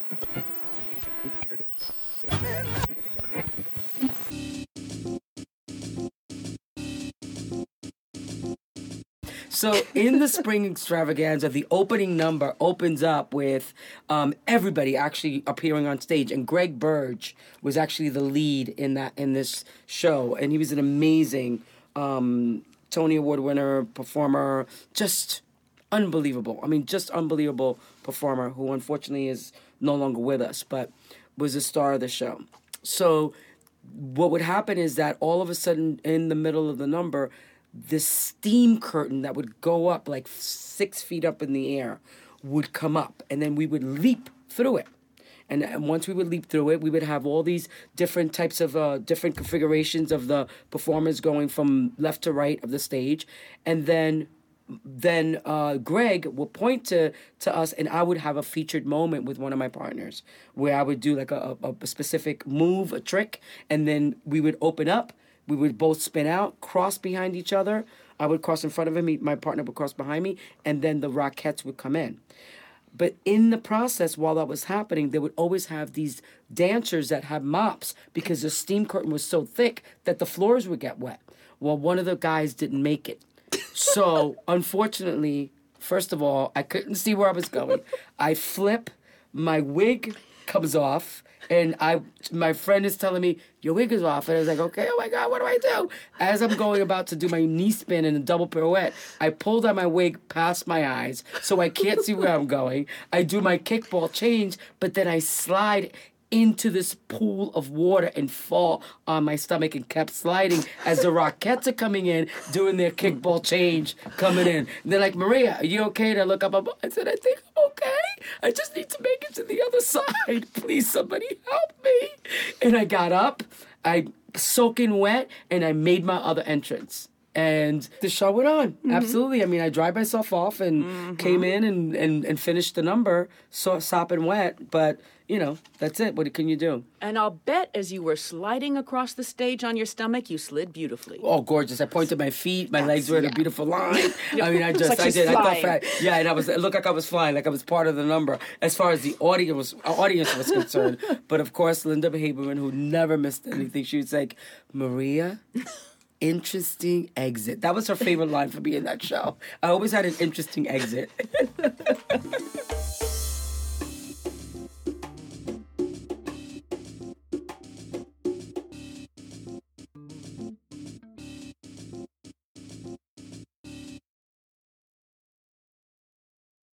So in the spring extravaganza, the opening number opens up with everybody actually appearing on stage, and Greg Burge was actually the lead in this show, and he was an amazing Tony Award winner, performer, just unbelievable. I mean, just unbelievable performer who unfortunately is no longer with us, but was a star of the show. So what would happen is that all of a sudden in the middle of the number, this steam curtain that would go up like 6 feet up in the air would come up, and then we would leap through it. And once we would leap through it, we would have all these different types of different configurations of the performers going from left to right of the stage. And then Greg will point to us, and I would have a featured moment with one of my partners where I would do like a specific move, a trick, and then we would open up. We would both spin out, cross behind each other. I would cross in front of him, my partner would cross behind me, and then the Rockettes would come in. But in the process, while that was happening, they would always have these dancers that had mops because the steam curtain was so thick that the floors would get wet. Well, one of the guys didn't make it. So, unfortunately, first of all, I couldn't see where I was going. I flip, my wig comes off, and my friend is telling me, your wig is off. And I was like, okay, oh my God, what do I do? As I'm going about to do my knee spin and a double pirouette, I pull down my wig past my eyes so I can't see where I'm going. I do my kickball change, but then I slide into this pool of water and fall on my stomach and kept sliding as the Rockettes are coming in, doing their kickball change, coming in. And they're like, Maria, are you okay? And I look up, I said, I think I'm okay. I just need to make it to the other side. Please, somebody help me. And I got up, I soaking wet, and I made my other entrance. And the show went on. Mm-hmm. Absolutely. I mean, I dried myself off and came in and finished the number, sopping wet. But, you know, that's it. What can you do? And I'll bet as you were sliding across the stage on your stomach, you slid beautifully. Oh, gorgeous. I pointed my feet. My legs were in a beautiful line. I mean, I did. Flying. And it looked like I was flying, like I was part of the number as far as the audience was concerned. But, of course, Linda Haberman, who never missed anything, she was like, Maria... interesting exit. That was her favorite line for me in that show. I always had an interesting exit.